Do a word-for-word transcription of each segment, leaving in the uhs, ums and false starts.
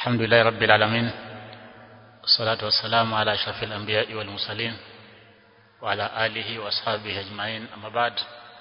الحمد لله رب العالمين والصلاة والسلام على أشرف الأنبياء والمرسلين وعلى آله وأصحابه أجمعين أما بعد.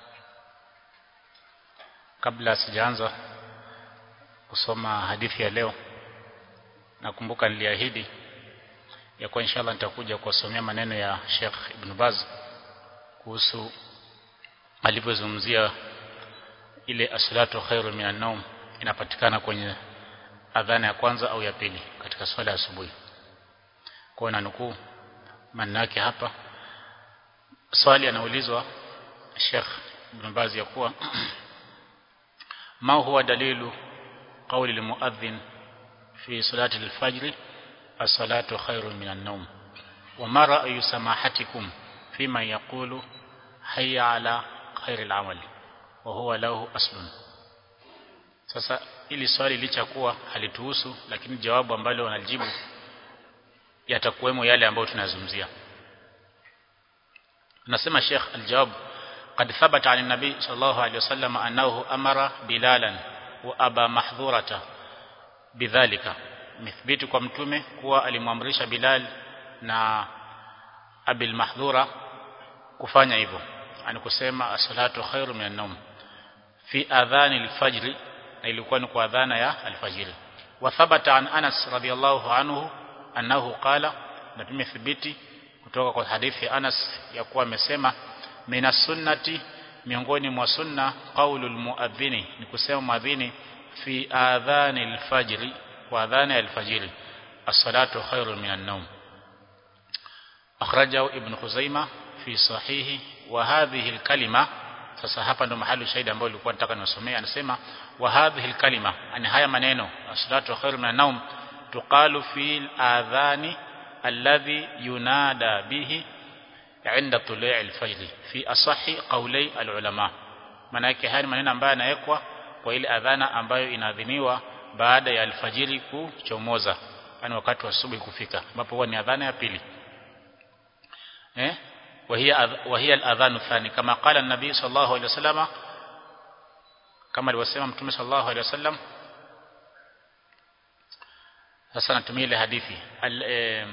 Kabla sijaanza kusoma hadithi ya leo, nakumbuka niliahidi ya kwa inshallah nitakuja kusomea maneno ya Sheikh Ibn Baz kuhusu alivyozungumzia ile as-salatu khairu minan naum inapatikana kwenye adhana ya kwanza au ya pili katika swala ya asubuhi. Kwa na nukuu maneno yake hapa. Swali anaulizwa Sheikh Ibn Baz ya kuwa ما هو دليل قول المؤذن في صلاة الفجر الصلاة خير من النوم وما رأي سماحتكم فيما يقول حي على خير العمل وهو له أصل. Sasa ili swali licha kuwa halituhusu, lakini jawabu ambalo wanalijibu yatakuwemo yale ambayo tunazungumzia. Nasema Sheikh aljawab قد ثبت عن النبي صلى الله عليه وسلم أنه أمر بلالا وأبا محذورة بذلك. مثبت kwa mtume kuwa alimwamrisha Bilal na Abil Mahdhura kufanya hivyo, ani kusema as-salatu khairu minan nawm fi adhani al-fajr, na ilikuwa ni kwa adhana ya al-fajr. Wa thabata an Anas radhiyallahu anhu annahu qala, na tumethibiti kutoka kwa hadithi ya Anas ya kuwa amesema mina sunnati, miongoni mwa sunna, qaulul muadhini, ni kusema muadhini, fi adhani al-fajr, wa adhani al-fajr as-salatu khairun minan nawm. Akhrajahu Ibn Khuzaimah fi sahihi. Wa hadhihi al-kalima, sasa hapa ndo mahali shahidi ambao nilikuwa nataka nisomee. Anasema wa hadhihi al-kalima, ani haya maneno as-salatu khairun minan nawm tuqalu fi al-adhani alladhi yunada bihi عند طلوع الفجر في أصح قولي العلماء. maana yake haya maneno ambayo yanawekwa kwa ile adhana ambayo inaadhiniwa baada ya alfajiri kuchomoza, yani wakati wa asubuhi kufika, ambapo huwa ni adhana ya pili. eh وهي وهي الاذان الثاني كما قال النبي صلى الله عليه وسلم, kama alivyosema mtume sallallahu alaihi wasallam. Sasa natumia ile hadithi al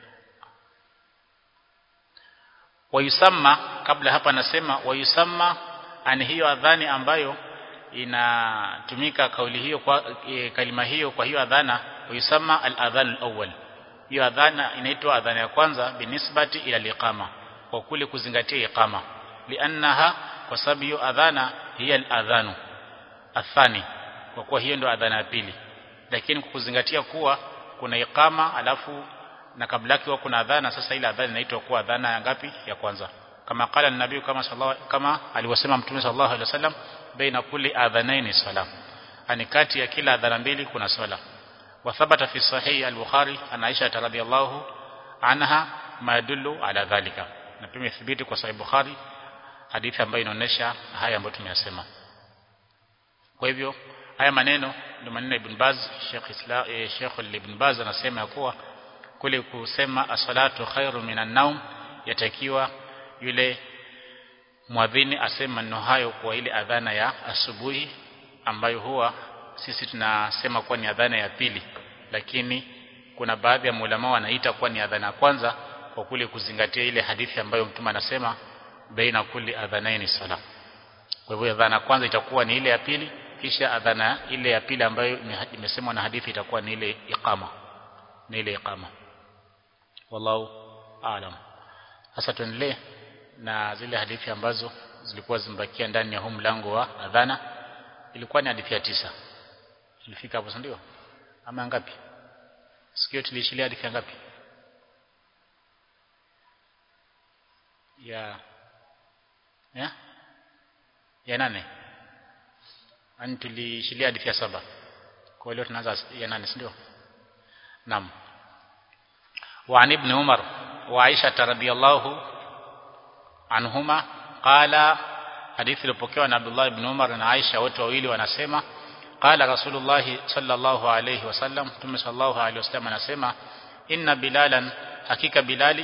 wayusamma, kabla hapa nasema wayusamma, ani hiyo adhani ambayo inatumika kauli hiyo kwa e, kalima hiyo kwa hiyo adhana, wayusamma al-adhan al-awwal, hiyo adhana inaitwa adhana ya kwanza binisbati ila al-iqama, kwa kule kuzingatia iqama, liannaha, kwa sababu hiyo adhana hiya al-adhanu athani, kwa kuwa hiyo ndio adhana ya pili, lakini kuzingatia kuwa kuna iqama alafu na kabla yake kuna adhana. Sasa ile adhana inaitwa kuwa adhana ya ngapi? Ya kwanza. Kama qala nabii, kama sallallahu, kama aliwasema mtume sallallahu alaihi wasallam, baina kulli adhanaini salam, ani kati ya kila adhana mbili kuna swala. Wa thabata fi sahih al-Bukhari an Aisha radhiyallahu anha ma yadullu ala dhalika, na pia imethibiti kwa sahih Bukhari hadithi ambayo inaonyesha haya ambayo tumeyasema. Kwa hivyo haya maneno ndio maneno Ibn Baz, Sheikh Islam eh, Sheikh Ibn Baz anasema kuwa kule kusema as-salatu khairu minan naum yatakiwa yule muadhini asema maneno hayo kwa ile adhana ya asubuhi, ambayo huwa sisi tunasema kuwa ni adhana ya pili, lakini kuna baadhi ya maulama wanaita kuwa ni adhana ya kwanza, kwa kule kuzingatia ile hadithi ambayo mtume anasema baina kulli adhanaini sala. Kwa hivyo adhana ya kwanza itakuwa ni ile ya pili, kisha adhana ile ya pili ambayo imesemwa na hadithi itakuwa ni ile iqama, ni ile iqama. Wallahu aalam. Sasa tuendelee na zile hadithi ambazo zilikuwa zimbakia ndani ya huu mlango wa adhana. Ilikuwa ni hadithi ya tisa. Tulifika hapo ndio? Ama ngapi? Sikio tulishilia hadithi ngapi? Ya ya ya nane. Ani tulishilia hadithi ya saba. Kwa hiyo tunaanza ya nane, ndio? Naam. وعن ابن عمر وعائشة رضي الله عنهما قال, حديث iliyopokewa na Abdullah ibn Umar na Aisha, wote wawili wanasema, qala Rasulullah sallallahu alayhi wasallam, Mtume sallallahu alayhi wasallam anasema, inna bilalan, hakika Bilali,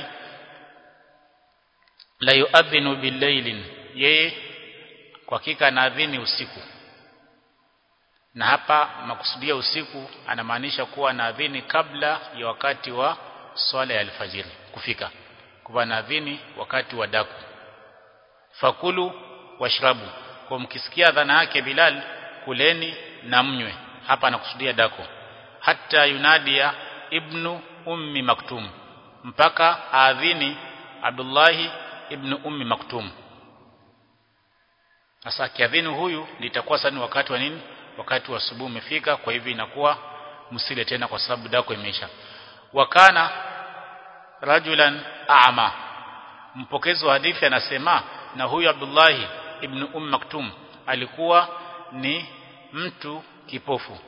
la yuadhinu bil-laylin, yeye kwa hakika anaadhini usiku, Na hapa makusudia usiku anamaanisha kuwa anaadhini kabla ya wakati wa swala ya alfajiri kufika, kwa anaadhini wakati wa daku. Fakulu washrabu, kwa mkisikia adhana yake Bilal kuleni na mnywe, hapa anakusudia daku. Hatta yunadia ibnu ummi maktum, mpaka aadhini Abdullah ibn ummi maktum. Sasa kiadhini huyu litakuwa sana wakati wa nini? Wakati wa asubuhi umefika, kwa hivyo inakuwa msile tena kwa sababu dako imeisha. Wakana rajulan a'ma, mpokezi wa hadithi anasema na huyu Abdullah ibn Umm Maktum alikuwa ni mtu kipofu.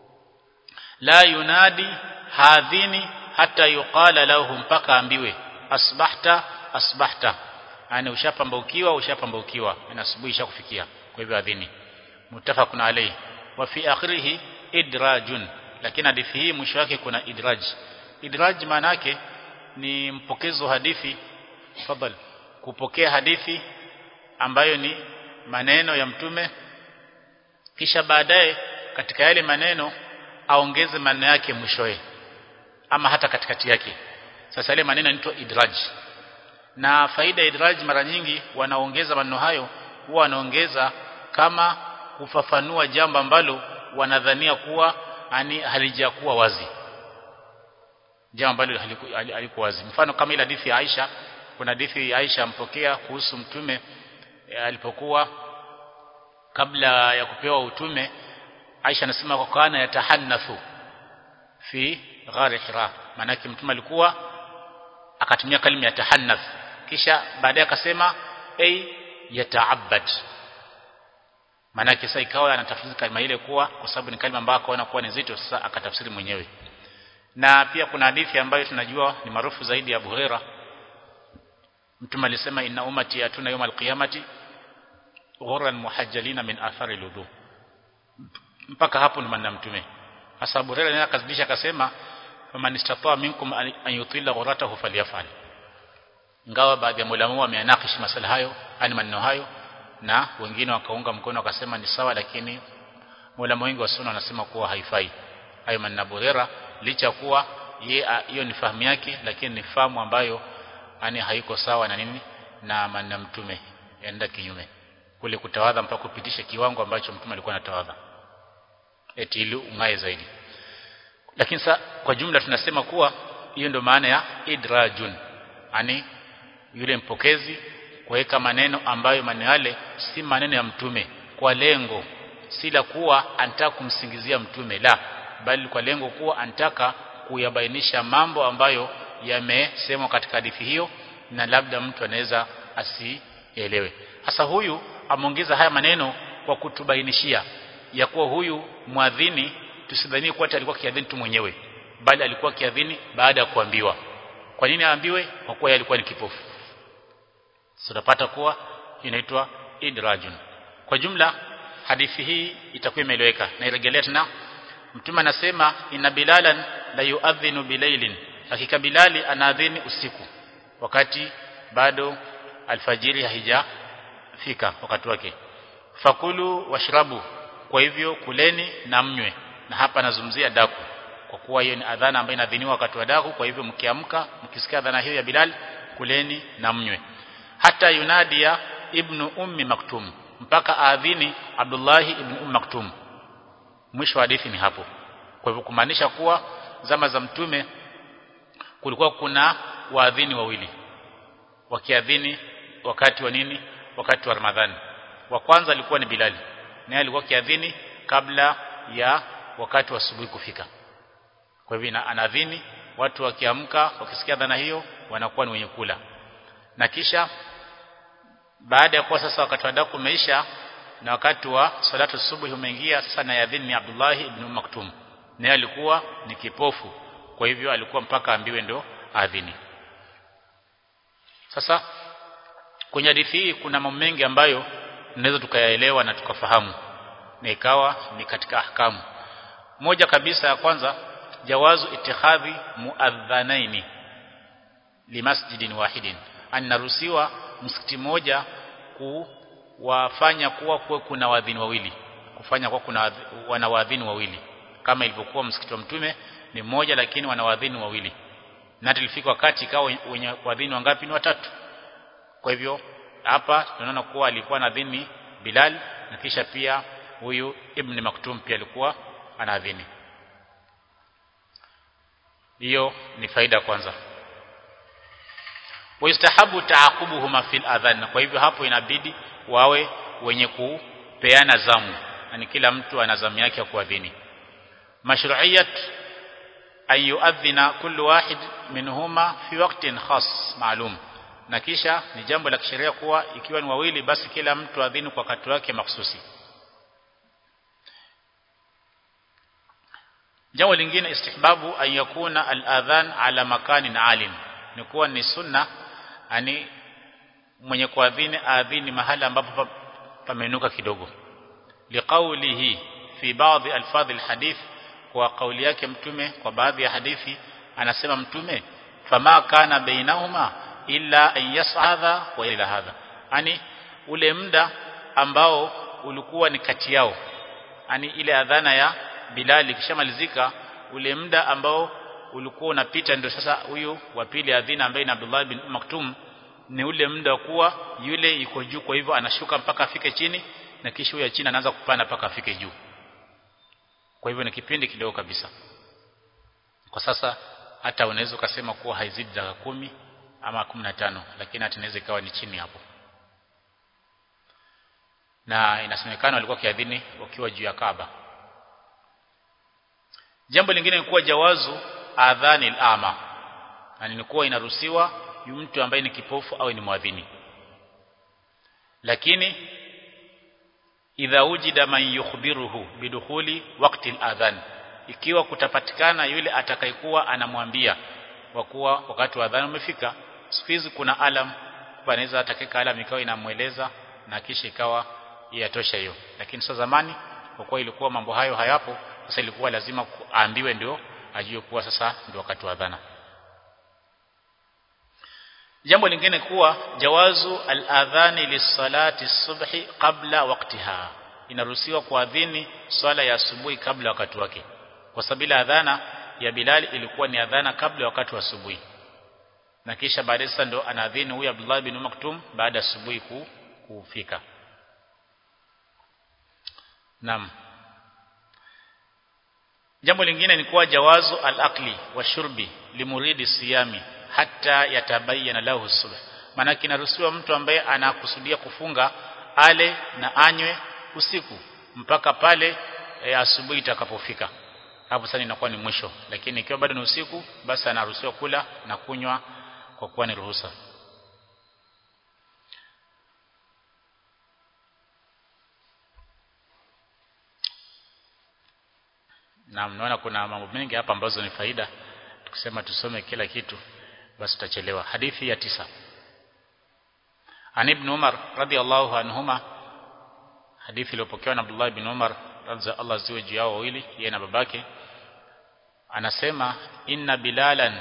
La yunadi hadhini hata yuqala lahu, mpaka ambiwe asbahta asbahta, yani ushapambaukiwa ushapambaukiwa, na asubuhi ishakufikia. Kwa hivyo adhini mutafaqun alayhi. Wa fi akhirih idrajun, lakini hadithi hii mwisho wake kuna idraj. Idraj maana yake ni mpokezi wa hadithi fadhal kupokea hadithi ambayo ni maneno ya mtume, kisha baadaye katika yale maneno aongeze maneno yake mwishoe ama hata katikati yake. Sasa yale maneno yanaitwa idraj. Na faida ya idraj, mara nyingi wanaongeza maneno hayo, huwa wanaongeza kama kufafanua jambo ambalo wanadhania kuwa ani halijakuwa wazi, jambo ambalo halikuwa wazi. Mfano kama ile hadithi ya Aisha, kuna hadithi ya Aisha mpokea kuhusu mtume alipokuwa kabla ya kupewa utume. Aisha anasema kwa kana yatahannathu fi ghar Hira, maana yake mtume alikuwa akatumia kalima ya tahannath, kisha baadaye akasema ay yata'abbad, maana yake sasa ikawa anatafsiri kalima ile kuwa kwa sababu ni kalima ambayo akaona kuwa ni nzito, sasa akatafsiri mwenyewe. Na pia kuna hadithi ambayo tunajua ni maarufu zaidi ya Abu Huraira, mtume alisema inna ummati yatuna yawm alqiyamati ghurran muhajjalina min athari alwudu, mpaka hapo ni maneno mtume. Hasa Abu Huraira akazidisha akasema faman istata minkum an yutila ghuratahu falyafal. Ingawa baadhi ya ulama wameanakish masala hayo, ani maneno hayo, na wengine wakaunga mkono wakasema ni sawa, lakini ulama wengi wa sunna wanasema kuwa haifai hayo maneno Abu Huraira, licha kuwa hiyo ni fahamu yake, lakini ni fahamu ambayo ani haiko sawa na nini na maneno mtume, yaenda kinyume kule kutawadha mpaka kupitisha kiwango ambacho mtume alikuwa anatawadha eti ili ungae zaidi. Lakini sa kwa jumla tunasema kuwa hiyo ndio maana ya idrajun, yani yule mpokezi kuweka maneno ambayo maneno yale si maneno ya mtume, kwa lengo si la kuwa anataka kumsingizia mtume, la bali kwa lengo kuwa anataka kuyabainisha mambo ambayo yamesemwa katika hadithi hiyo, na labda mtu anaweza asielewe. Hasa huyu ameongeza haya maneno kwa kutubainishia ya kuwa huyu muadhini tusidhani kuwa alikuwa kiadhini tu mwenyewe, bali alikuwa kiadhini baada ya kuambiwa. Kwa nini aambiwe? Kwa kuwa yeye alikuwa ni kipofu. Tunapata kuwa inaitwa idrajun. Kwa jumla hadithi hii itakuwa imeeleweka na irejelea tena. Mtume anasema inna bilalan la yuadhinu bilailin, hakika Bilali anaadhini usiku wakati bado alfajiri haijafika wakati wake. Fakulu washrabu, kwa hivyo kuleni na mnywe. Na hapa nazungumzia daku, kwa kuwa hiyo ni adhana ambayo inadhiniwa wakati wa daku. Kwa hivyo mkiamka mkisikia adhana hiyo ya Bilal, kuleni na mnywe. Hata yunadia ibnu ummi maktum, mpaka aadhini Abdullah ibn Umm Maktum. Mwisho wa hadithi ni hapo. Kwa hivyo kumaanisha kuwa zama za mtume kulikuwa kuna waadhini wawili wakiadhini wakati wa nini? Wakati wa Ramadhani. Wa kwanza alikuwa ni Bilali, naye alikuwa kiadhini kabla ya wakati wa asubuhi kufika. Kwa hivyo anaadhini, watu wakiamka wakisikia adhana hiyo wanakuwa ni wenye kula. Na kisha baada ya kuwa sasa wakati wa daku umeisha na wakati wa salatu subuhi umeingia, sasa na yadhini ni Abdullah ibn Umm Maktum, naye alikuwa ni kipofu. Kwa hivyo alikuwa mpaka ambiwe ndo adhini. Sasa kwenye hadithi hii kuna mambo mengi ambayo tunaweza tukayaelewa na tukafahamu, na ikawa ni katika ahkamu. Moja kabisa ya kwanza, jawazu itikhadhi muadhanaini limasjidin wahidin, anaruhusiwa msikiti moja kuwafanya kuwa kuwe kuna wadhini wawili, kufanya kwa kuna wanawadhini wawili, kama ilivyokuwa msikiti wa mtume ni mmoja lakini wanawadhini wawili, na tulifika wakati ikawa wenye kuadhini wangapi? Ni watatu. Kwa hivyo hapa tunaona kuwa alikuwa anadhini Bilal na kisha pia huyu Ibn Maktum pia alikuwa anadhini. Hiyo ni faida kwanza. Waistahabu taaqubuhuma fil adhan, kwa hivyo hapo inabidi wawe wenye kupeana zamu, yani kila mtu ana zamu yake ya kuadhini. Mashru'iyat an yuadhina kullu wahid minhuma fi waqtin khas maalum, na kisha ni jambo la kisheria kuwa ikiwa ni wawili basi kila mtu adhini kwa wakati wake mahsusi. Jambo lingine, istihbabu an yakuna al-adhan ala makanin alim, ni kuwa ni sunna ani mwenye kuadhini adhini mahala ambapo pamenuka kidogo, liqaulihi fi baadhi alfadhi alhadith, kwa kauli yake mtume kwa baadhi ya hadithi anasema mtume, fama kana bainahuma illa an yas'adha wa ila hadha, ani ule muda ambao ulikuwa ni kati yao, ani ile adhana ya Bilal kishamalizika, ule muda ambao ulikuwa unapita ndio sasa huyu wa pili adhina ambaye ni Abdullah bin Maktum, ni ule muda wa kuwa yule yuko juu, kwa hivyo anashuka mpaka afike chini na kisha huyu chini anaanza kupanda mpaka afike juu. Kwa hivyo ni kipindi kidogo kabisa. Kwa sasa hata unaweza kusema kuwa haizidi dakika kumi ama kumi na tano, lakini hata inaweza ikawa ni chini hapo. Na inasemekana walikuwa kiadhini wakiwa juu ya Kaaba. Jambo lingine ni kuwa jawazu adhani al-ama, yani ni kuwa inaruhusiwa mtu ambaye ni kipofu au ni muadhini, lakini idha wujida man yukhbiruhu bidukhuli waqti al-adhan, ikiwa kutapatikana yule atakayekuwa anamwambia kwa kuwa wakati wa adhan umefika. Siku hizi kuna alam, anaweza atakeka alam ikawa inamueleza na kisha ikawa yatosha hiyo, lakini sasa zamani kwa kuwa ilikuwa mambo hayo hayapo, sasa ilikuwa lazima aambiwe ndio ajue kuwa sasa ndio wakati wa adhana. Jambo lingine kuwa jawazu al-adhani lis-salati subhi qabla waqtiha, inaruhusiwa kuadhini swala ya asubuhi kabla wakati wake, kwa sababu adhana ya Bilal ilikuwa ni adhana kabla wakati wa asubuhi, na kisha baadaye sasa ndo anaadhini huyu Abdullah bin Maktum baada asubuhi kufika. Naam. Jambo lingine ni kuwa jawazu al-akli wa shurbi limuridi siyami hatta yatabayyana lahu subh, maana kinaruhusiwa mtu ambaye anakusudia kufunga ale na anywe usiku mpaka pale e, asubuhi itakapofika. Hapo sasa inakuwa ni mwisho, lakini ikiwa bado ni usiku basi anaruhusiwa kula na kunywa kwa kuwa ni ruhusa. Na mnaona kuna mambo mengi hapa ambazo ni faida, tukisema tusome kila kitu basi tutachelewa. Hadithi ya tisa. An Ibn Umar radhiyallahu anhuma, hadithi iliyopokewa na Abdullah ibn Umar radhiya Allah ziwe juu yao wawili, yeye na babake, anasema inna Bilalan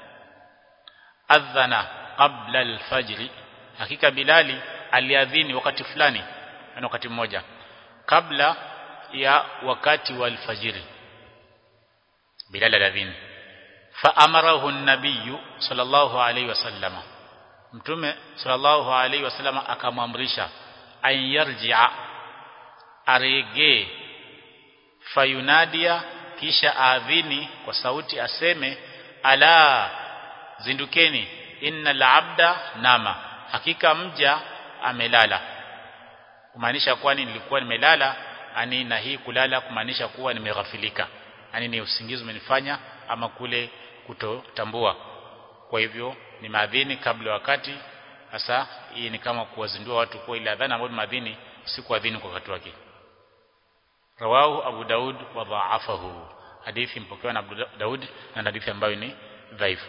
adhana qabla al-fajr, hakika Bilali aliadhini wakati fulani, yani wakati mmoja kabla ya wakati wa al-fajr. Bilal aladhini, fa amarahu an-nabiy sallallahu alayhi wasallam, mtume sallallahu alayhi wasallam akamwamrisha an yarji'a, arege, fayunadia, kisha adhini kwa sauti aseme, ala, zindukeni, innal abda nama, hakika mja amelala. Kumaanisha kwani nilikuwa nimelala, ani na hii kulala kumaanisha kuwa nimeghafilika, yani ni usingizi umenifanya ama kule kutotambua. Kwa hivyo ni maadhini kabla wakati. Sasa hii ni kama kuwazindua watu kwa ile adhana ambayo maadhini si kuadhini kwa wakati wake. Rawahu Abu Daud wa dha'afahu, hadithi mpokewa na Abu Daud na hadithi ambayo ni dhaifu.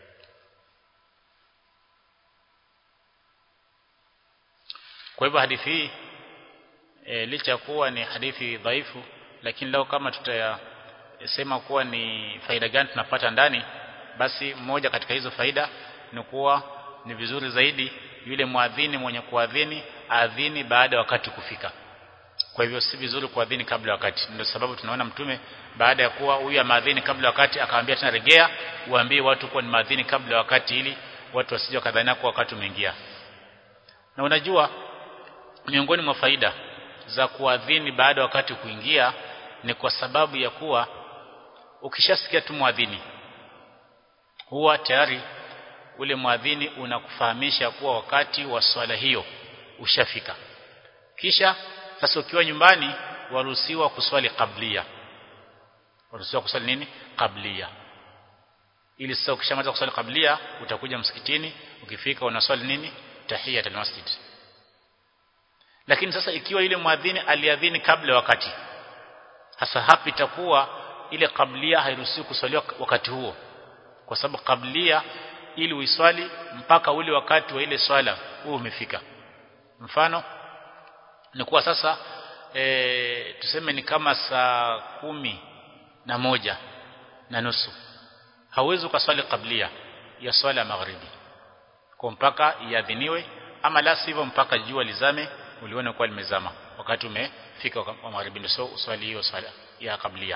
Kwa hivyo hadithi hii e, licha kuwa ni hadithi dhaifu, lakini leo kama tutaya sema kuwa ni faida gani tunapata ndani, basi moja katika hizo faida ni kuwa ni vizuri zaidi yule muadhini mwenye kuadhini adhini baada wakati kufika, Kwa hivyo si vizuri kuadhini kabla ya wakati. Ndio sababu tunaona mtume baada ya kuwa huyu ameadhini kabla ya wakati akawaambia tena rejea uambie watu kuwa ni maadhini kabla ya wakati ili watu wasije kadhania kwa wakati umeingia. Na unajua miongoni mwa faida za kuadhini baada ya wakati kuingia ni kwa sababu ya kuwa ukishasikia tu muadhini huwa tayari ule muadhini unakufahamisha kuwa wakati wa swala hiyo ushafika. Kisha sasa ukiwa nyumbani waruhusiwa kuswali qablia. Waruhusiwa kuswali nini? Qablia. Ili sasa ukishamaliza kuswali qablia utakuja msikitini, ukifika unaswali nini? Tahiyatul masjid. Lakini sasa ikiwa ile muadhini aliadhini kabla wakati, hasa hapa itakuwa ile qablia hairuhusiwi kuswaliwa wakati huo. Kwa sababu qablia ili uiswali mpaka ule wakati wa ile swala huo umefika. Mfano ni kuwa sasa e, tuseme ni kama saa kumi na moja na nusu. Hauwezi ukaswali qablia ya swala ya magharibi kwa mpaka iadhiniwe, ama la sivyo mpaka jua lizame ulione kwa limezama wakati umefika wa magharibi ndio uswali hiyo swala ya qablia.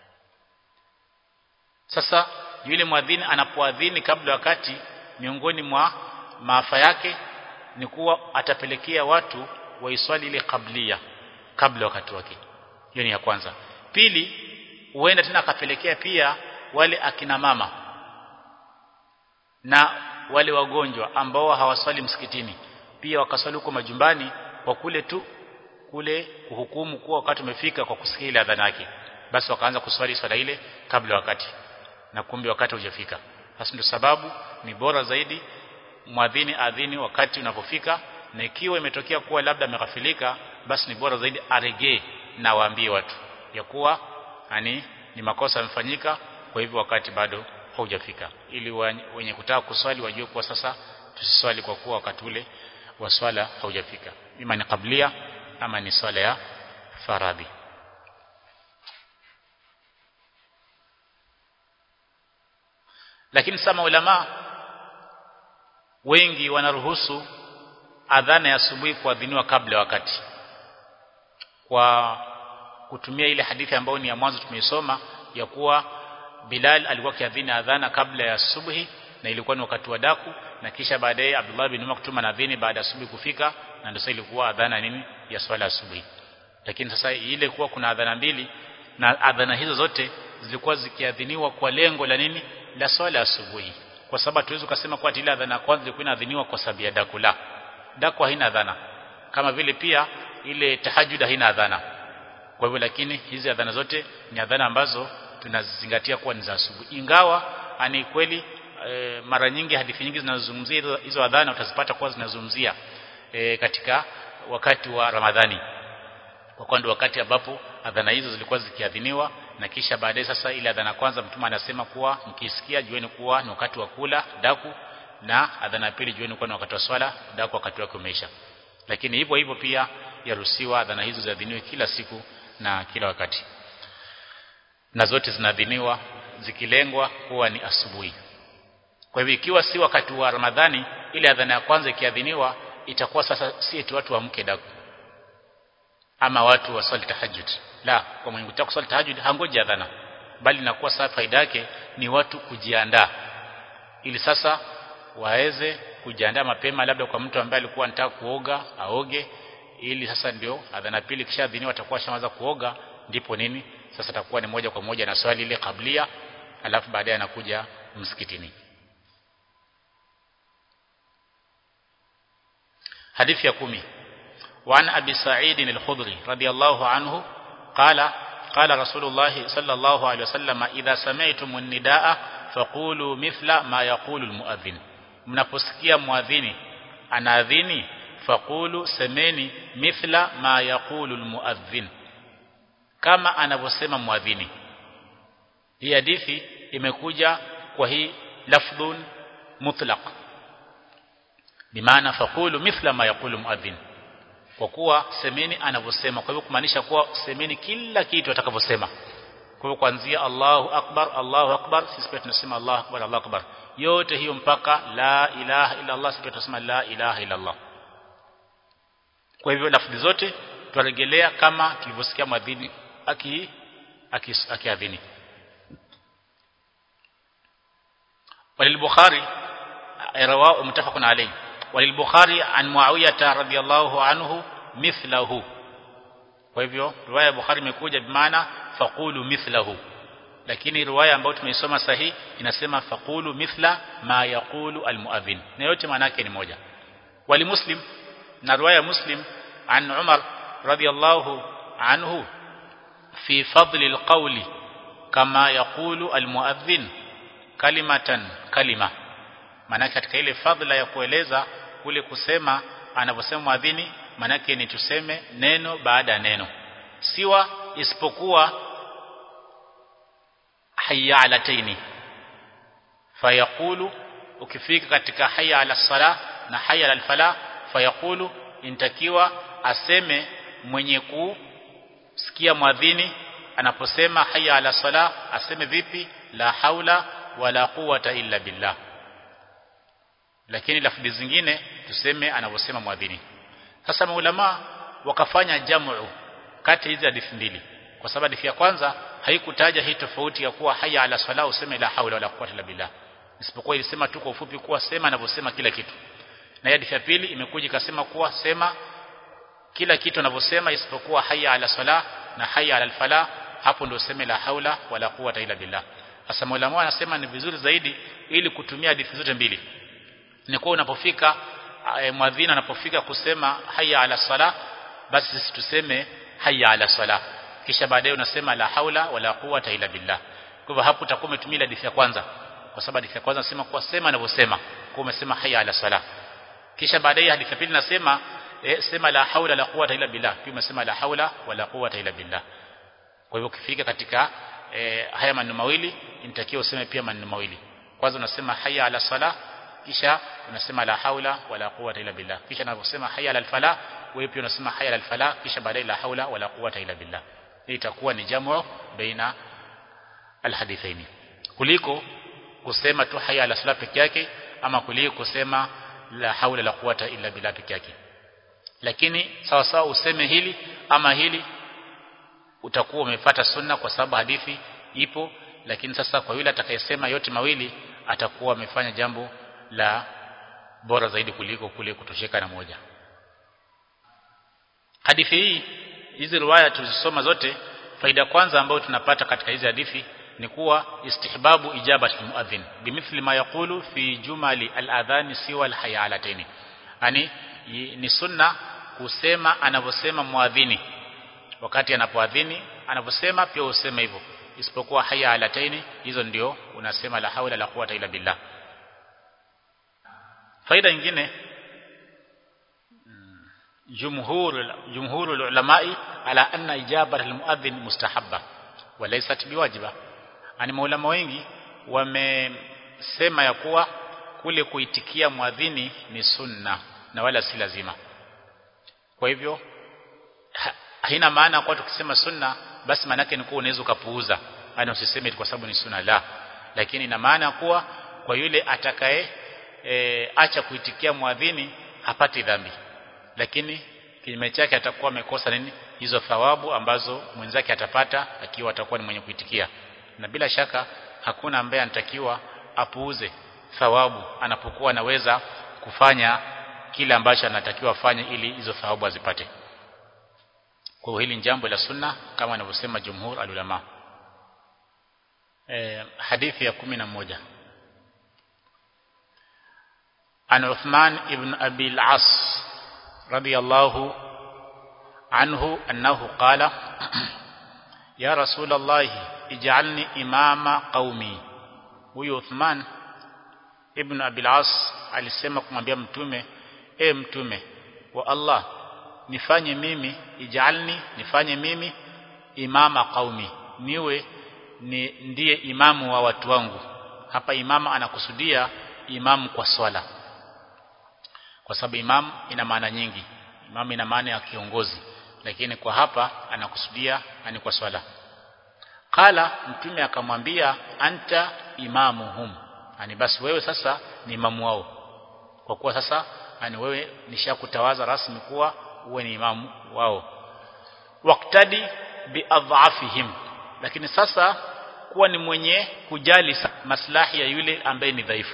Sasa yule muadhini anapoadhini kabla wakati, miongoni mwa maafa yake ni kuwa atapelekea watu waiswali ile qablia kabla wakati wake. Hiyo ni ya kwanza. Pili, huenda tena akapelekea pia wale akina mama na wale wagonjwa ambao hawaswali msikitini pia wakaswali huko majumbani kwa kule tu kule kuhukumu kuwa wakati umefika kwa kusikia ile adhana yake, basi wakaanza kuswali swala ile kabla wakati na kumbe wakati hujafika. Hasa ndio sababu ni bora zaidi muadhini adhini wakati unapofika, na ikiwa imetokea kuwa labda ameghafilika basi ni bora zaidi aregee na waambie watu ya kuwa yani ni makosa yamefanyika, kwa hivyo wakati bado haujafika, ili wenye kutaka kuswali wajue kuwa sasa tusiswali kwa kuwa wakati ule wa swala haujafika, ima ni qablia ama ni swala ya faradhi. Lakini sama ulama wengi wanaruhusu adhana ya asubuhi kuadhiniwa kabla wakati, kwa kutumia ile hadithi ambayo ni ya mwanzo tumeisoma ya kuwa Bilal alikuwa kiadhini adhana kabla ya asubuhi na ilikuwa ni wakati wa daku, na kisha baadaye Abdullah bin Umar kutuma adhini baada ya asubuhi kufika, na ndio ilikuwa adhana nini ya swala asubuhi. Lakini sasa ile kuwa kuna adhana mbili, na adhana hizo zote zilikuwa zikiadhiniwa kwa lengo la nini? La swala asubuhi. Kwa sababu tuwezi kusema kwa ile adhana kwanza ilikuwa inaadhiniwa kwa sababu ya daku. La, daku haina adhana, kama vile pia ile tahajjud haina adhana. Kwa hivyo lakini hizi adhana zote ni adhana ambazo tunazingatia kuwa ni za asubuhi, ingawa ani kweli e, mara nyingi hadithi nyingi zinazozungumzia hizo adhana utazipata kuwa zinazungumzia e, katika wakati wa Ramadhani, kwa kuwa ndio wakati ambapo adhana hizo zilikuwa zikiadhiniwa, na kisha baadaye sasa ile adhana kwanza mtume anasema kuwa mkisikia jueni kuwa ni wakati wa kula daku, na adhana pili jueni kuwa ni wakati wa swala daku wakati wake umeisha. Lakini hivyo hivyo pia yaruhusiwa adhana hizo ziadhiniwe kila siku na kila wakati, na zote zinadhiniwa zikilengwa kuwa ni asubuhi. Kwa hivyo ikiwa si wakati wa Ramadhani, ile adhana ya kwanza ikiadhiniwa itakuwa sasa si eti watu waamke daku ama watu waswali tahajjud. La, kwa mwenye kutaka kuswali tahajjud hangoji adhana, bali inakuwa sasa faida yake ni watu kujiandaa, ili sasa waweze kujiandaa mapema, labda kwa mtu ambaye alikuwa anataka kuoga aoge, ili sasa ndio adhana pili kisha adhiniwa atakuwa shaanza kuoga, ndipo nini sasa atakuwa ni moja kwa moja na swali ile kablia, alafu baadaye anakuja msikitini. Hadithi ya kumi. وعن أبي سعيد الخدري رضي الله عنه قال قال رسول الله صلى الله عليه وسلم إذا سمعتم النداء فقولوا مثل ما يقول المؤذن. mnaposikia muadhini anaadhini faqulu semeni mithla ma yaqulu almuadhdhin, kama anavyosema muadhini. Hii hadithi imekuja kwa hii lafdhun mutlaq, bimaana faqulu mithla ma yaqulu almuadhdhin, kwa kuwa semeni anavyosema. Kwa hivyo kumaanisha kuwa semeni kila kitu atakavyosema. Kwa hivyo kuanzia Allahu akbar Allahu akbar, sisi pia tunasema Allahu akbar Allahu akbar, yote hiyo mpaka la ilaha illa Allah, sisi pia tunasema la ilaha illa Allah. Kwa hivyo lafzi zote twarejelea kama tulivyosikia mwadhini aki akiadhini. وللبخاري رواه متفق عليه وللبخاري عن معاوية رضي الله عنه مثله. kwa hivyo riwaya ya Bukhari imekuja bimaana faqulu mithlahu, lakini riwaya ambayo tumeisoma sahihi inasema faqulu mithla ma yaqulu almuadhin, na yote maana yake ni moja. Wali Muslim, na riwaya Muslim an Umar radiyallahu anhu fi fadli alqawli kama yaqulu almuadhin kalimatan kalima, maana katika ile fadhila ya kueleza kule kusema anavyosema muadhini, maana yake ni tuseme neno baada ya neno, siwa isipokuwa hayya alataini fayaqulu, ukifika katika hayya ala salah na hayya ala falah fayaqulu, intakiwa aseme mwenye kusikia muadhini anaposema hayya ala salah aseme vipi? La haula wala quwwata illa billah. Lakini lafzi zingine tuseme anavyosema muadhini. Sasa maulama wakafanya jamu kati hizi hadithi mbili, kwa sababu hadithi ya kwanza haikutaja hii tofauti ya kuwa hayya ala salah useme la haula wala quwwata illa billah, isipokuwa ilisema tu kwa ufupi kuwa sema anavyosema kila kitu. Na hadithi ya pili imekuja ikasema kuwa sema kila kitu anavyosema isipokuwa hayya ala salah na hayya ala falah, hapo ndio useme la haula wala quwwata illa billah. Sasa maulama anasema ni vizuri zaidi ili kutumia hadithi zote mbili, ni kwa unapofika e, muadhini anapofika kusema hayya ala salah, basi sisi tuseme hayya ala salah, kisha baadaye unasema la haula wala quwwata illa billah. Kwa hivyo hapo utakuwa umetumia hadithi ya kwanza, kwa sababu hadithi ya kwanza nasema kwa sema anavyosema, kwa umesema hayya ala salah. Kisha baadaye hadithi ya pili nasema e, sema la haula wala quwwata illa billah, pia umesema la haula wala quwwata illa billah. Kwa hivyo ukifika katika e, haya maneno mawili inatakiwa useme pia maneno mawili. Kwanza unasema hayya ala salah, kisha unasema la haula wala quwwata illa billah, kisha unaposema hayya ala falah wewe pia unasema hayya ala falah, kisha baadaye la haula wala quwwata illa billah. Hii itakuwa ni jamu baina alhadithaini, kuliko kusema tu hayya ala salah peke yake, ama kuliko kusema la haula wala quwwata illa billah peke yake. Lakini sawa sawa useme hili ama hili, utakuwa umefuata sunna kwa sababu hadithi ipo. Lakini sasa kwa yule atakayesema yote mawili atakuwa amefanya jambo la bora zaidi kuliko kule kutosheka na moja. Hadithi hii, hizi riwaya tulizosoma zote, faida kwanza ambayo tunapata katika hizi hadithi ni kuwa istihbabu ijabati almuadhin bimithli ma yaqulu fi jumali aladhan siwa alhayalataini, yani ni sunna kusema anavyosema muadhini wakati anapoadhini, anavyosema pia useme hivyo, isipokuwa hayya alataini, hizo ndio unasema la haula la quwwata illa billah. Faida nyingine, jumhur jumhurul ulamai ala anna ijabata almuadhin mustahabba wa laysat biwajiba. Ani maulama wengi wamesema ya kuwa kule kuitikia muadhini ni sunna na wala si lazima. Kwa hivyo haina maana kwa tukisema sunna basi maana yake ni kuwa unaweza kupuuza, yani usiseme kwa sababu ni sunna, la. Lakini ina maana kuwa kwa yule atakaye e, acha kuitikia muadhini hapati dhambi, lakini kinyume chake atakuwa amekosa nini? Hizo thawabu ambazo mwenzake atapata akiwa atakuwa ni mwenye kuitikia. Na bila shaka hakuna ambaye anatakiwa apuuze thawabu anapokuwa anaweza kufanya kile ambacho anatakiwa afanye ili hizo thawabu azipate. Kwa hili ni jambo la sunna kama anavyosema jumhur alulama. Eh, hadithi ya kumi na moja. An Uthman ibn Abi al-As radiyallahu anhu annahu qala ya Rasulullah ij'alni imama qaumi. Huyo Uthman ibn Abi al-As alisema kumwambia mtume, e mtume wa Allah, nifanye mimi, ij'alni, nifanye mimi imama qaumi, niwe ni ndiye imamu wa watu wangu. Hapa imama anakusudia imamu kwa swala, kwa sababu imam ina maana nyingi. Imam ina maana ya kiongozi, lakini kwa hapa anakusudia ani kwa swala. Qala, mtume akamwambia, anta imamuhum, ani basi wewe sasa ni imamu wao, kwa kuwa sasa ani wewe nishakutawaza rasmi kuwa uwe ni imamu wao. waqtadi biadhafihim, lakini sasa kuwa ni mwenye kujali maslahi ya yule ambaye ni dhaifu.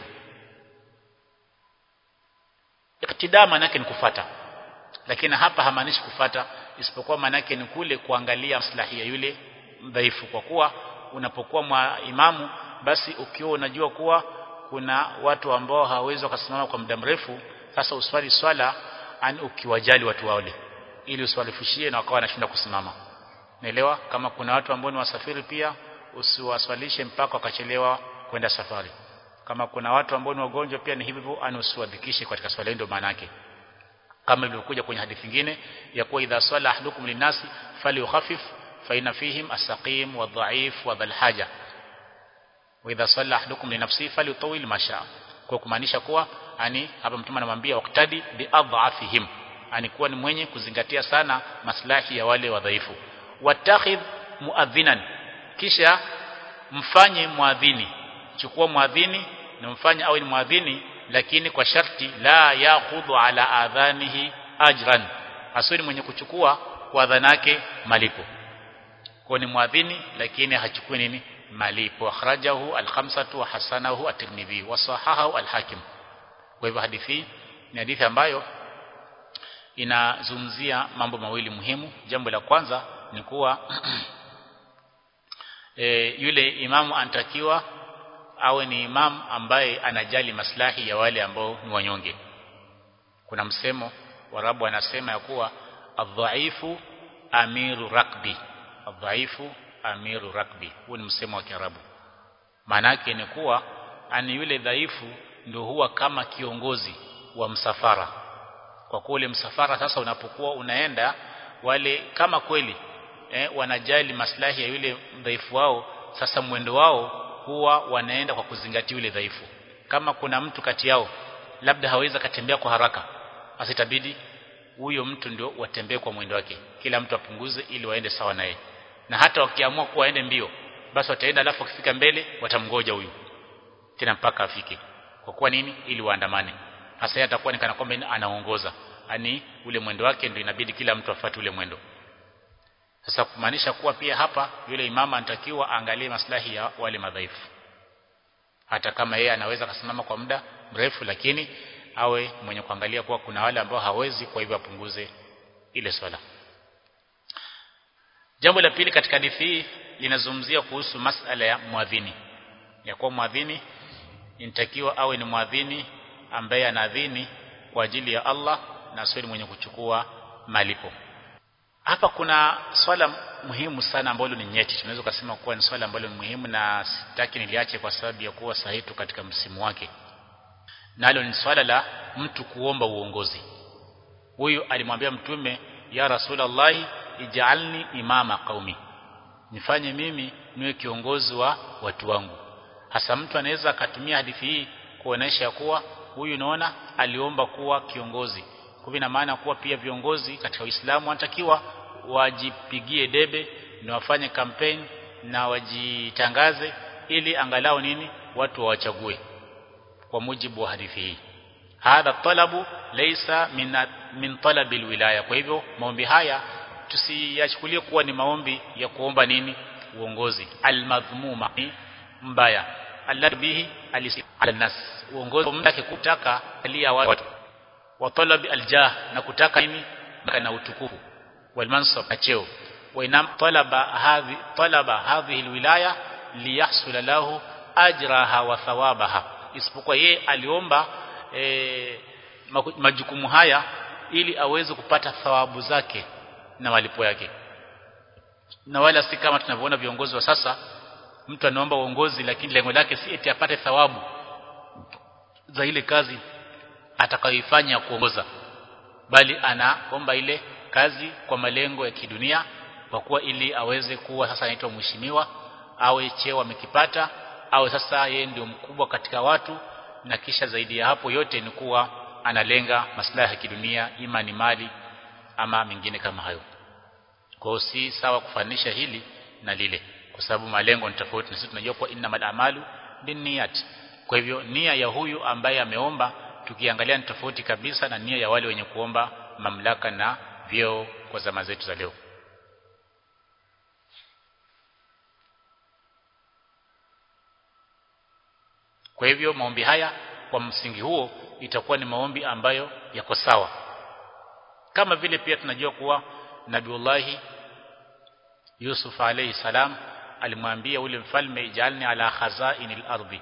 Iktida maana yake ni kufata, lakini hapa hamaanishi kufata, isipokuwa maana yake ni kule kuangalia maslahi ya yule dhaifu. Kwa kuwa unapokuwa mwa imamu, basi ukiwa unajua kuwa kuna watu ambao hawawezi wakasimama kwa muda mrefu, sasa uswali swala ani ukiwajali watu wale, ili uswalifishie na wakawa wanashinda kusimama. Naelewa kama kuna watu ambao ni wasafiri pia usiwaswalishe mpaka wakachelewa kwenda safari. Kama kuna watu ambao ni wagonjwa pia ni hivyo, ani usiwadhikishe katika swala. Ndio maana yake kama ilivyokuja kwenye hadithi nyingine ya kuwa idha salla ahdukum linasi falyukhaffif fa inna fihim as-saqim wadh-dha'if wa dhal-haja wa idha salla ahdukum li nafsihi falyutawil masha. Kwa kumaanisha kuwa ani hapa mtume anamwambia waqtadi biadhafihim, ani kuwa ni mwenye kuzingatia sana maslahi ya wale wadhaifu. Watakhidh muadhinan, kisha mfanye muadhini, chukua muadhini na mfanye awe ni muadhini, lakini kwa sharti la yakhudhu ala adhanihi ajran, asiwe mwenye kuchukua kwa adhana yake malipo. Kwa ni muadhini lakini hachukui nini malipo. Akhrajahu al-khamsatu wa hasanahu at-Tirmidhi wa sahahahu al-Hakim. Kwa hivyo hadithi ni hadithi ambayo inazungumzia mambo mawili muhimu. Jambo la kwanza ni kuwa e, yule imamu anatakiwa awe ni imam ambaye anajali maslahi ya wale ambao ni wanyonge. Kuna msemo Waarabu anasema ya kuwa adh-dhaifu amiru rakbi, adh-dhaifu amiru rakbi. Huu ni msemo wa Kiarabu. Maana yake ni kuwa ani yule dhaifu ndio huwa kama kiongozi wa msafara. Kwa kule msafara sasa unapokuwa unaenda, wale kama kweli eh, wanajali maslahi ya yule dhaifu wao, sasa mwendo wao huwa wanaenda kwa kuzingatia yule dhaifu. Kama kuna mtu kati yao labda hawezi kutembea kwa haraka, asitabidi huyo mtu ndio watembee kwa mwendo wake, kila mtu apunguze ili waende sawa naye. Na hata wakiamua kuwa waende mbio, basi wataenda, alafu wakifika mbele watamngoja huyu tena mpaka afike. Kwa kuwa nini? Ili waandamane. Hasa yeye atakuwa ni kana kwamba anaongoza, yani ule mwendo wake ndio inabidi kila mtu afuate ule mwendo. Sasa kumaanisha kuwa pia hapa yule imama anatakiwa angalie maslahi ya wale madhaifu, hata kama yeye anaweza kusimama kwa muda mrefu, lakini awe mwenye kuangalia kuwa kuna wale ambao hawezi, kwa hivyo apunguze ile swala. Jambo la pili katika hadithi hii linazungumzia kuhusu masala ya muadhini, ya kuwa muadhini inatakiwa awe ni muadhini ambaye anaadhini kwa ajili ya Allah na sio mwenye kuchukua malipo. Hapa kuna swala muhimu sana ambalo ni nyeti, tunaweza kusema kuwa ni swala ambalo ni muhimu na sitaki niliache kwa sababu ya kuwa sahihi katika msimu wake. Nalo ni swala la mtu kuomba uongozi. Huyu alimwambia Mtume, ya Rasulullah, ij'alni imama qaumi, nifanye mimi niwe kiongozi wa watu wangu. Hasa mtu anaweza akatumia hadithi hii kuonesha kuwa huyu unaona aliomba kuwa kiongozi. Kwa ina maana kuwa pia viongozi katika Uislamu wanatakiwa wajipigie debe na wafanye campaign na wajitangaze, ili angalau nini watu wawachague kwa mujibu wa hadithi hii. Hadha talabu laysa min min talabil wilaya. Kwa hivyo maombi haya tusiyachukulie kuwa ni maombi ya kuomba nini uongozi almadhmuma, mbaya, alladhi alinas, uongozi mtake kutaka alia watu wa talab aljah, na kutaka nini na utukufu wal mansab na cheo. Wa inam talaba hadhi talaba hadhihi alwilaya liyahsul lahu ajraha wa thawabaha, isipokuwa yeye aliomba e, majukumu haya ili aweze kupata thawabu zake na malipo yake. Na wala si kama tunavyoona viongozi wa sasa, mtu anaomba uongozi lakini lengo lake si eti apate thawabu za ile kazi atakayoifanya kuongoza, bali anaomba ile kazi kwa malengo ya kidunia, kwa kuwa ili aweze kuwa sasa anaitwa mheshimiwa, awe cheo amekipata, awe sasa yeye ndio mkubwa katika watu, na kisha zaidi ya hapo yote ni kuwa analenga maslahi ya kidunia, ima ni mali ama mengine kama hayo. Kwa hiyo si sawa kufanisha hili na lile, kwa sababu malengo ni tofauti, na sisi tunajua kwa innamal a'malu binniyat. Kwa hivyo nia ya huyu ambaye ameomba tukiangalia ni tofauti kabisa na nia ya wale wenye kuomba mamlaka na vyeo kwa zama zetu za leo. Kwa hivyo maombi haya kwa msingi huo itakuwa ni maombi ambayo yako sawa. Kama vile pia tunajua kuwa Nabiullahi Yusuf alayhi salam alimwambia ule mfalme, ijalni ala khazainil ardi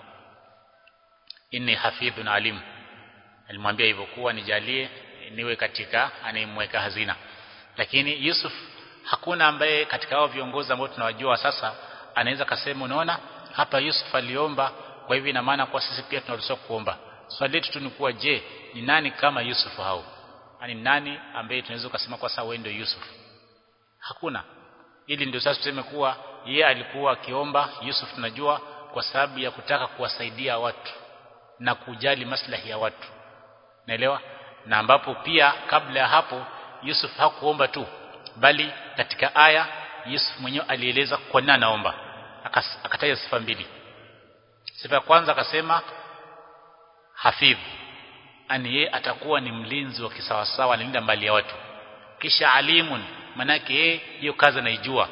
inni hafidhun alim. Alimwambia hivyo kuwa nijalie niwe katika anayemweka hazina. Lakini Yusuf, hakuna ambaye katika hao viongozi ambao tunawajua sasa anaweza kasema unaona hapa Yusuf aliomba, kwa hivyo ina maana kwa sisi pia tunaruhusiwa kuomba. Swali letu tu ni kuwa, je, ni nani kama Yusuf hao? Yaani nani ambaye tunaweza kusema kwa sasa wewe ndio Yusuf? Hakuna. Ili ndio sasa tuseme kuwa yeye alikuwa akiomba Yusuf, tunajua kwa sababu ya kutaka kuwasaidia watu na kujali maslahi ya watu. Naelewa? Na ambapo pia kabla ya hapo Yusuf hakuomba tu, bali katika aya Yusuf mwenyewe alieleza kwa nini anaomba. Akataja sifa mbili. Sifa ya kwanza akasema hafidh, ani yeye atakuwa ni mlinzi wa kisawasawa, analinda mali ya watu. Kisha alimun, manake yeye hiyo kazi anaijua,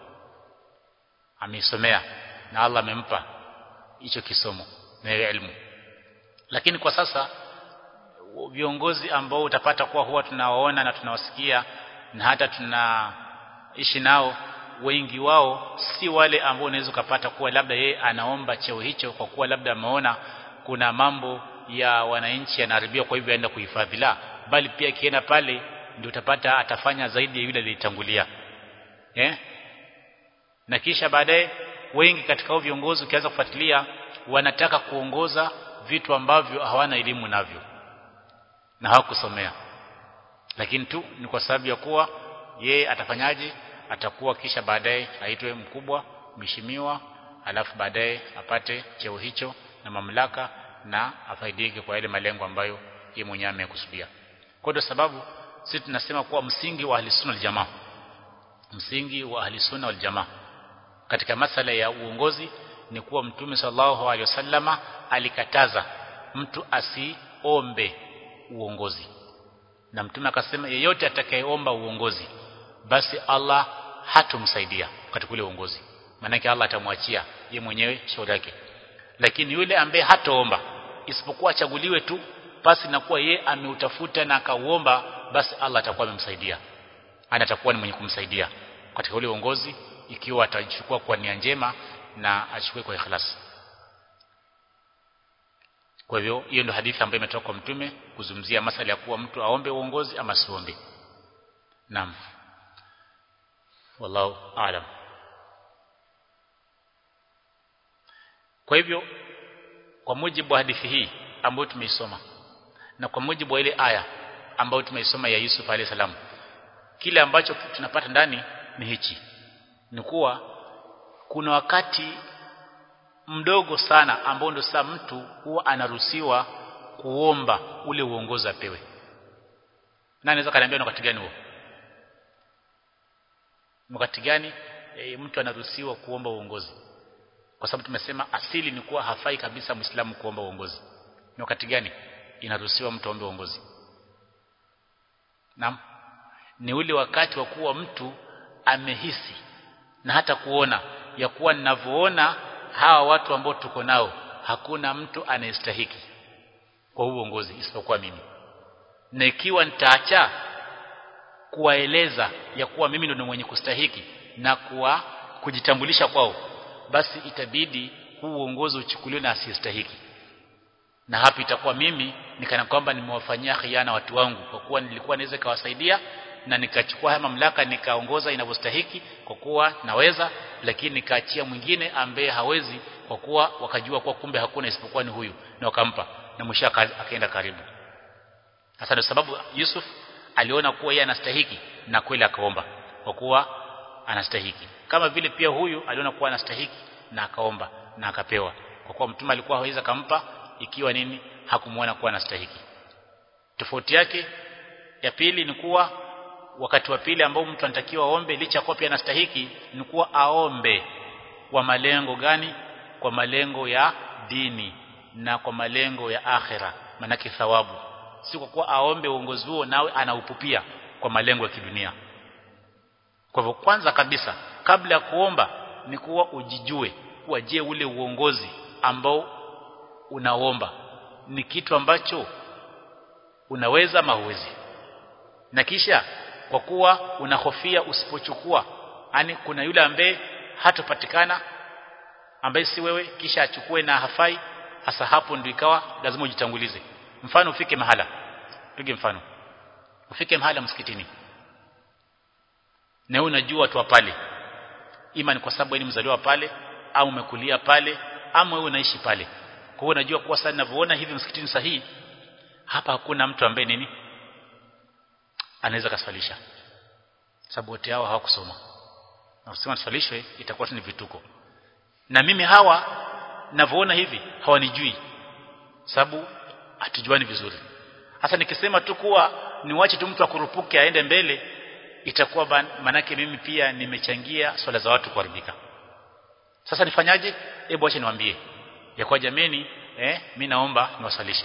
ameisomea na Allah amempa hicho kisomo na elimu. Lakini kwa sasa viongozi ambao utapata kuwa huwa tunawaona na tunawasikia na hata tunaishi nao, wengi wao si wale ambao unaweza kupata kuwa labda yeye anaomba cheo hicho kwa kuwa labda ameona kuna mambo ya wananchi yanaharibiwa kwa hivyo aenda kuhifadhi, la, bali pia kienda pale ndio utapata atafanya zaidi ya yule aliyetangulia. Eh? Na kisha baadaye wengi katika hao viongozi ukianza kufuatilia wanataka kuongoza vitu ambavyo hawana elimu navyo na hawakusomea, lakini tu ni kwa sababu ya kuwa yeye atafanyaje, atakuwa kisha baadaye aitwe mkubwa, mheshimiwa, alafu baadaye apate cheo hicho na mamlaka na afaidike kwa yale malengo ambayo yeye mwenyewe amekusudia. Kwa ndio sababu sisi tunasema kuwa msingi wa ahli sunna wal jamaa, msingi wa ahli sunna wal jamaa katika masala ya uongozi ni kuwa Mtume sallallahu alaihi wasallama alikataza mtu asiombe uongozi. Na Mtume akasema yeyote atakayeomba uongozi basi Allah hatumsaidia katika ule uongozi, maana Allah atamwachia yeye mwenyewe shauri yake. Lakini yule ambaye hataomba isipokuwa achaguliwe tu basi na kuwa yeye ameutafuta na akauomba, basi Allah atakuwa amemsaidia, ana atakuwa ni mwenye kumsaidia katika ule uongozi ikiwa atachukua kwa nia njema na achukue kwa ikhlas. Kwa hivyo hiyo ndio hadithi ambayo imetoka kwa Mtume kuzungumzia masala ya kuwa mtu aombe uongozi ama siombe. Naam. Wallahu aalam. Kwa hivyo kwa mujibu wa hadithi hii ambayo tumeisoma na kwa mujibu wa ile aya ambayo tumeisoma ya Yusuf alayhi salam, kile ambacho tunapata ndani ni hichi, ni kuwa kuna wakati mdogo sana ambao ndo saa mtu huwa anaruhusiwa kuomba ule uongozi apewe. Na anaweza kaniambia ni wakati gani huo? Wakati gani e, mtu anaruhusiwa kuomba uongozi? Kwa sababu tumesema asili ni kuwa hafai kabisa Muislamu kuomba uongozi. Ni wakati gani inaruhusiwa mtu aombe uongozi? Naam, ni ule wakati wa kuwa mtu amehisi na hata kuona ya kuwa ninavyoona hawa watu ambao tuko nao hakuna mtu anayestahiki kwa uongozi isipokuwa mimi, na ikiwa nitaacha kuwaeleza ya kuwa mimi ndio mwenye kustahiki na kuwa kujitambulisha kwao, basi itabidi huu uongozi uchukuliwe na asiyestahiki, na hapo itakuwa mimi nikana kwamba nimewafanyia khiana watu wangu, kwa kuwa nilikuwa naweza kawasaidia na nikachukua haya mamlaka nikaongoza inavyostahiki kwa kuwa naweza, lakini nikaachia mwingine ambaye hawezi kwa kuwa wakajua kwa kumbe hakuna isipokuwa ni huyu na wakampa na mwisho akaenda karibu. Sasa ndio sababu Yusuf aliona kuwa yeye anastahiki na kweli akaomba kwa kuwa anastahiki, kama vile pia huyu aliona kuwa anastahiki na akaomba na akapewa kwa kuwa Mtume alikuwa hawezi kumpa ikiwa nini hakumuona kuwa anastahiki. Tofauti yake ya pili ni kuwa wakati wa pili ambao mtu anatakiwa aombe licha kwa pia anastahiki ni kuwa aombe kwa malengo gani? Kwa malengo ya dini na kwa malengo ya akhera, manake thawabu, si kwa kuwa aombe uongozi huo nawe anaupupia kwa malengo ya kidunia. Kwa hivyo kwanza kabisa kabla ya kuomba ni kuwa ujijue kuwa je ule uongozi ambao unaomba ni kitu ambacho unaweza ama huwezi, na kisha kwa kuwa unahofia usipochukua, yani kuna yule ambaye hatopatikana ambaye si wewe, kisha achukue na hafai, hasa hapo ndio ikawa lazima ujitangulize. Mfano ufike mahala, pige mfano, ufike mahala msikitini na unajua watu wa pale, ima ni kwa sababu wewe ni mzaliwa pale au umekulia pale ama wewe unaishi pale. Kwa hiyo unajua kuwa sana ninavyoona hivi msikitini sahihi hapa hakuna mtu ambaye nini anaweza kaswalisha, sababu wote hao hawakusoma, na usema tuswalishwe itakuwa ni vituko. Na mimi hawa ninavyoona hivi hawanijui, sababu hatujuani vizuri. Hasa nikisema tu kuwa niwache tu mtu akurupuke aende mbele, itakuwa manake mimi pia nimechangia swala za watu kuharibika. Sasa nifanyaje? Hebu acha niwaambie ya kwa jameni, eh mimi naomba niwasalishe.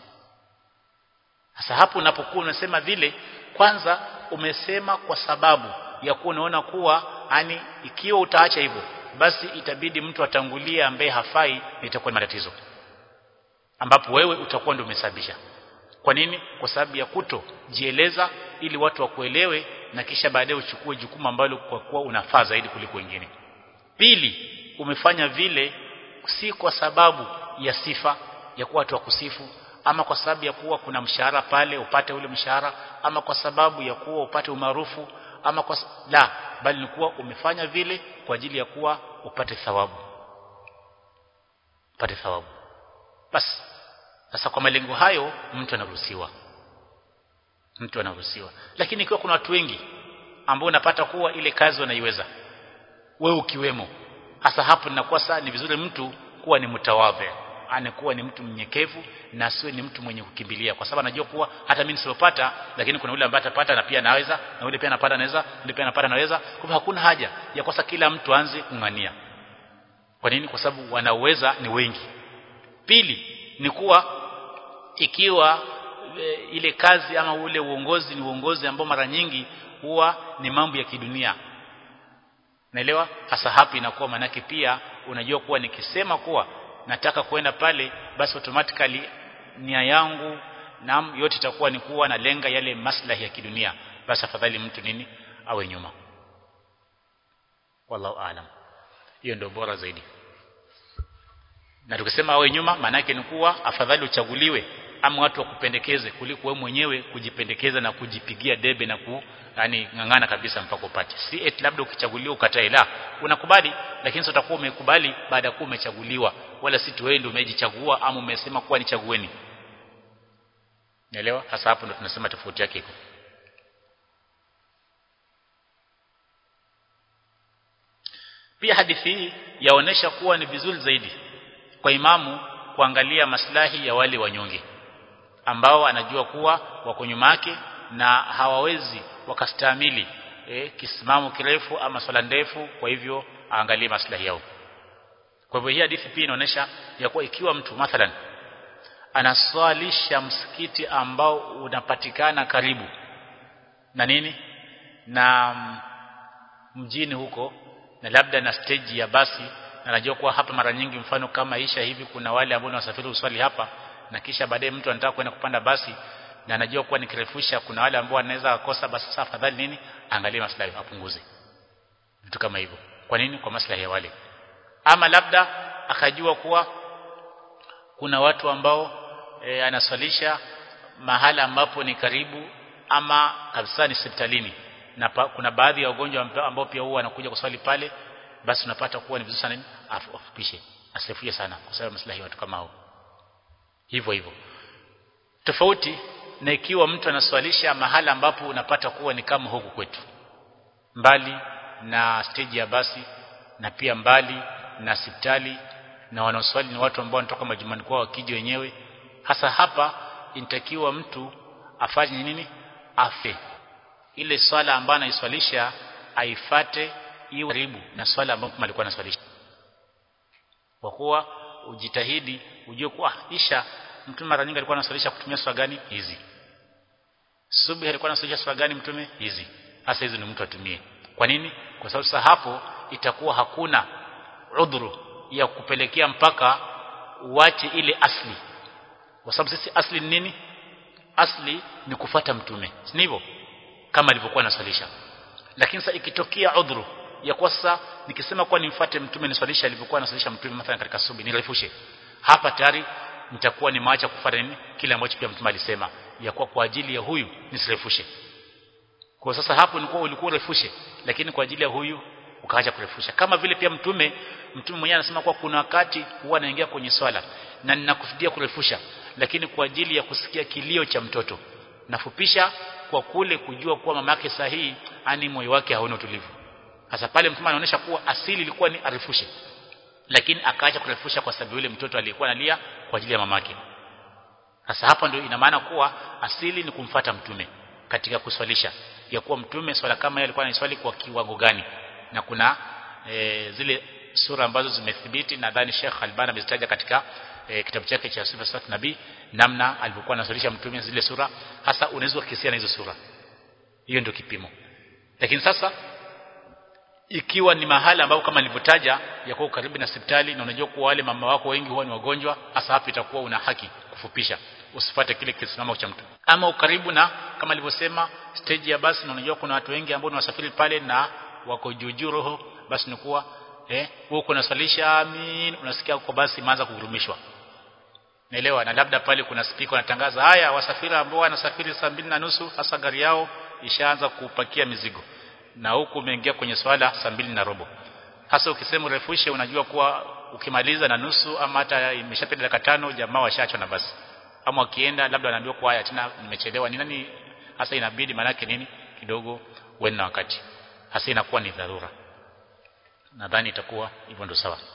Sasa hapo unapokuwa unasema vile, kwanza umesema kwa sababu ya kuwa unaona kuwa yani ikiwa utaacha hivyo basi itabidi mtu atangulie ambaye hafai, itakuwa ni matatizo ambapo wewe utakuwa ndio umesababisha. Kwa nini? Kwa sababu ya kutojieleza ili watu wakuelewe, na kisha baadaye uchukue jukumu ambalo kwa kuwa unafaa zaidi kuliko wengine. Pili, umefanya vile si kwa sababu ya sifa ya kuwa watu wakusifu, ama kwa sababu ya kuwa kuna mshahara pale upate ule mshahara, ama kwa sababu ya kuwa upate umaarufu, ama kwa la, bali ni kuwa umefanya vile kwa ajili ya kuwa upate thawabu, upate thawabu basi. Sasa kwa malengo hayo mtu anaruhusiwa, mtu anaruhusiwa. Lakini ikiwa kuna watu wengi ambao unapata kuwa ile kazi wanaiweza, wewe ukiwemo, hasa hapo ninakuwa saa ni vizuri mtu kuwa ni mtawadhi, anakuwa ni mtu mnyenyekevu na asiwe ni mtu mwenye kukimbilia, kwa sababu anajua kuwa hata mimi nisipopata, lakini kuna yule ambaye atapata na pia anaweza, na yule pia anapata anaweza, yule pia anapata anaweza. Kwa hivyo hakuna haja ya kosa kila mtu aanze kungania. Kwa nini? Kwa sababu wanaweza ni wengi. Pili ni kuwa ikiwa e, ile kazi ama ule uongozi ni uongozi ambao mara nyingi huwa ni mambo ya kidunia, naelewa, hasa hapo inakuwa manake pia unajua kuwa nikisema kuwa nataka kwenda pale, basi automatically nia yangu na yote itakuwa ni kuwa na lenga yale maslahi ya kidunia, basi afadhali mtu nini awe nyuma. Wallahu aalam, hiyo ndio bora zaidi. Na tukisema awe nyuma maana yake ni kuwa afadhali uchaguliwe ama watu wakupendekeze kuliko wewe mwenyewe kujipendekeza na kujipigia debe na ku yani ngangana kabisa mpaka upate. Si eti labda ukichaguliwa ukatae, la, unakubali, lakini sio utakuwa umekubali baada ya kuwa umechaguliwa, wala si tu wewe ndio umejichagua ama umesema kuwa nichagueni. Naelewa? Hasa hapo ndio tunasema tofauti yake iko. Pia hadithi hii yaonesha kuwa ni vizuri zaidi kwa imamu kuangalia maslahi ya wale wanyonge ambao anajua kuwa wako nyuma yake na hawawezi wakastahimili eh, kisimamo kirefu ama swala ndefu, kwa hivyo aangalie maslahi yao. Kwa hivyo hii hadithi pia inaonyesha ya kuwa ikiwa mtu mathalan anaswalisha msikiti ambao unapatikana karibu na nini na mjini huko, na labda na stage ya basi, na najua kuwa hapa mara nyingi mfano kama Isha hivi kuna wale ambao wanasafiri uswali hapa, na kisha baadaye mtu anataka kwenda kupanda basi na anajua kuwa nikirefusha kuna wale ambao wanaweza kukosa basi. Sasa afadhali nini angalie maslahi, apunguze vitu kama hivyo. Kwa nini? Kwa maslahi ya wale. Ama labda akajua kuwa kuna watu ambao e, anaswalisha mahala ambapo ni karibu ama kabisa ni hospitalini, na pa, kuna baadhi ya wagonjwa ambao pia huwa wanakuja kuswali pale, basi unapata kuwa ni vizuri sana afupishe, asifuje sana kwa sababu maslahi watu kama hao. Hivyo hivyo tofauti na ikiwa mtu anaswalisha mahala ambapo unapata kuwa ni kama huku kwetu, mbali na stage ya basi na pia mbali na hospitali, na wanaoswali ni watu ambao wanatoka majumbani kwao wakija wenyewe. Hasa hapa inatakiwa mtu afanye nini? Afe ile swala ambayo anaiswalisha aifate iwe karibu na swala ambayo alikuwa anaswalisha. Kwa kuwa ujitahidi ujue kuwa Isha mtume mara nyingi alikuwa anaswalisha kutumia swala gani hizi, Subhi alikuwa anaswalisha swala gani mtume hizi, hasa hizo ni mtu atumie. Kwa nini? Kwa sababu sasa hapo itakuwa hakuna udhuru ya kupelekea mpaka uache ile asli, kwa sababu sisi asli ni nini? Asli ni kufuata mtume, si hivyo? Kama alivyokuwa anaswalisha. Lakini sasa ikitokea udhuru ya kwa sasa nikisema kwa nimfuate mtume niswalisha alivyokuwa anaswalisha mtume mathalan katika subi nirefushe, hapa tayari nitakuwa nimeacha kufuata nini kile ambacho pia mtume alisema ya kwa kwa ajili ya huyu nisirefushe. Kwa sasa hapo ni kwa ulikuwa urefushe, lakini kwa ajili ya huyu ukaacha kurefusha. Kama vile pia mtume mtume mwenyewe anasema kwa kuna wakati huwa anaingia kwenye swala na ninakusudia kurefusha, lakini kwa ajili ya kusikia kilio cha mtoto nafupisha, kwa kule kujua kuwa mama yake sahihi ani moyo wake hauna utulivu. Sasa pale mtume anaonyesha kuwa asili ilikuwa ni arefushe, lakini akaacha kurefusha kwa sababu yule mtoto aliyekuwa analia kwa ajili ya mamake. Sasa hapa ndio ina maana kuwa asili ni kumfuata mtume katika kuswalisha, ya kuwa mtume swala kama yeye alikuwa anaswali kwa kiwango gani, na kuna e, zile sura ambazo zimethibiti, nadhani Sheikh Albani amezitaja katika e, kitabu chake cha Sifa Salat Nabii, namna alivyokuwa anaswalisha mtume zile sura, hasa unaweza kukisia na hizo sura. Hiyo ndio kipimo. Lakini sasa ikiwa ni mahala ambapo kama nilivyotaja ya kuwa karibu na hospitali na unajua kuwa wale mama wako wengi huwa ni wagonjwa, hasa hapo itakuwa una haki kufupisha, usifuate kile kisimamo cha mtu. Ama ukaribu na kama nilivyosema stage ya basi na unajua kuna watu wengi ambao ni wasafiri pale na wako juu roho, basi ni kuwa eh huko unasalisha amin, unasikia uko basi imeanza kugurumishwa, naelewa, na labda pale kuna speaker anatangaza haya wasafiri ambao wanasafiri saa mbili na nusu hasa gari yao ishaanza kupakia mizigo, na huku umeingia kwenye swala saa mbili na robo. Hasa ukisema urefushe, unajua kuwa ukimaliza na nusu ama hata imeshapita dakika tano jamaa washaachwa na basi, ama wakienda labda wanaambiwa kwa haya tena nimechelewa ni nani, hasa inabidi manake nini kidogo uende na wakati, hasa inakuwa ni dharura. Nadhani itakuwa hivyo ndio sawa.